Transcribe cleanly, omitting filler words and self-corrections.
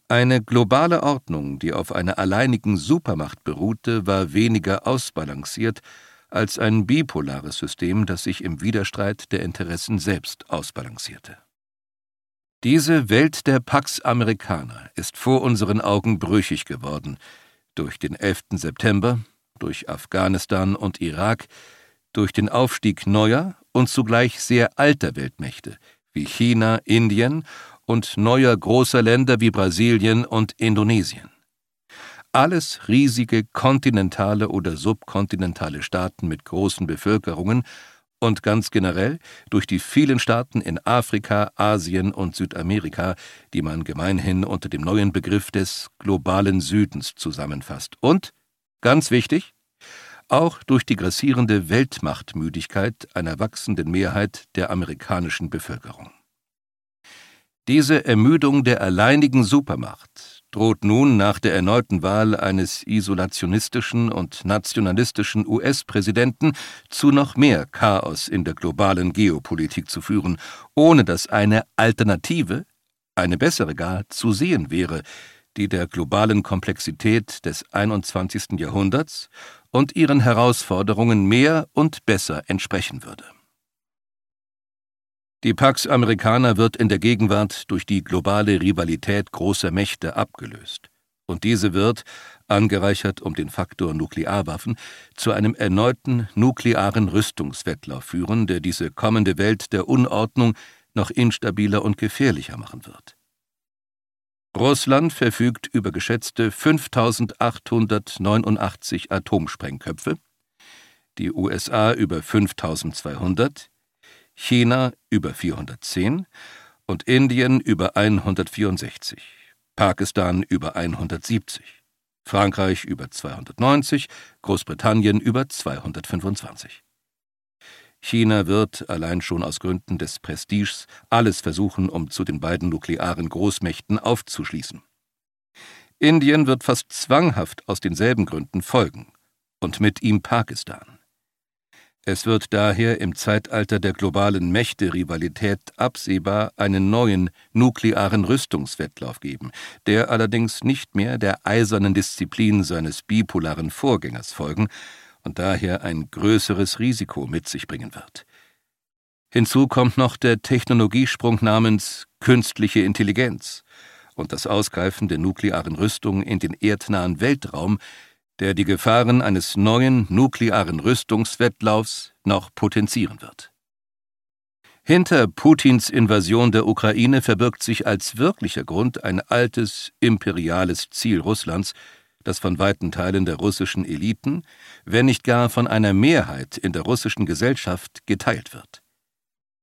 Eine globale Ordnung, die auf einer alleinigen Supermacht beruhte, war weniger ausbalanciert als ein bipolares System, das sich im Widerstreit der Interessen selbst ausbalancierte. Diese Welt der Pax Americana ist vor unseren Augen brüchig geworden, durch den 11. September, durch Afghanistan und Irak, durch den Aufstieg neuer und zugleich sehr alter Weltmächte wie China, Indien und neuer großer Länder wie Brasilien und Indonesien. Alles riesige kontinentale oder subkontinentale Staaten mit großen Bevölkerungen und ganz generell durch die vielen Staaten in Afrika, Asien und Südamerika, die man gemeinhin unter dem neuen Begriff des globalen Südens zusammenfasst. Und, ganz wichtig, auch durch die grassierende Weltmachtmüdigkeit einer wachsenden Mehrheit der amerikanischen Bevölkerung. Diese Ermüdung der alleinigen Supermacht droht nun nach der erneuten Wahl eines isolationistischen und nationalistischen US-Präsidenten zu noch mehr Chaos in der globalen Geopolitik zu führen, ohne dass eine Alternative, eine bessere gar, zu sehen wäre, die der globalen Komplexität des 21. Jahrhunderts und ihren Herausforderungen mehr und besser entsprechen würde. Die Pax Americana wird in der Gegenwart durch die globale Rivalität großer Mächte abgelöst. Und diese wird, angereichert um den Faktor Nuklearwaffen, zu einem erneuten nuklearen Rüstungswettlauf führen, der diese kommende Welt der Unordnung noch instabiler und gefährlicher machen wird. Russland verfügt über geschätzte 5.889 Atomsprengköpfe, die USA über 5.200, China über 410 und Indien über 164, Pakistan über 170, Frankreich über 290, Großbritannien über 225. China wird, allein schon aus Gründen des Prestiges, alles versuchen, um zu den beiden nuklearen Großmächten aufzuschließen. Indien wird fast zwanghaft aus denselben Gründen folgen, und mit ihm Pakistan. Es wird daher im Zeitalter der globalen Mächte-Rivalität absehbar einen neuen nuklearen Rüstungswettlauf geben, der allerdings nicht mehr der eisernen Disziplin seines bipolaren Vorgängers folgen und daher ein größeres Risiko mit sich bringen wird. Hinzu kommt noch der Technologiesprung namens künstliche Intelligenz und das Ausgreifen der nuklearen Rüstung in den erdnahen Weltraum, der die Gefahren eines neuen nuklearen Rüstungswettlaufs noch potenzieren wird. Hinter Putins Invasion der Ukraine verbirgt sich als wirklicher Grund ein altes, imperiales Ziel Russlands, das von weiten Teilen der russischen Eliten, wenn nicht gar von einer Mehrheit in der russischen Gesellschaft, geteilt wird.